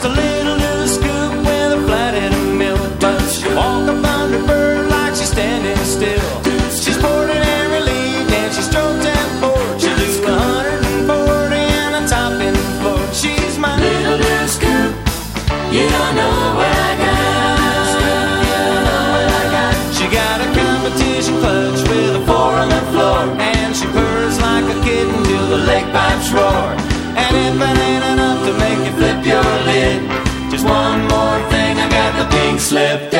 just a little scoop with a flathead of milk. But she'll walk up under bird like she's standing still. She's boarded and relieved and she's stroked and bored. She'll do 140 and a top in the floor. She's my little scoop. You don't know what I got. She got a competition clutch with a 4 on the floor, and she purrs like a kitten till the lake pipes roar. And if it ain't enough to make you flip your lid, just one more thing, I got the pink slip.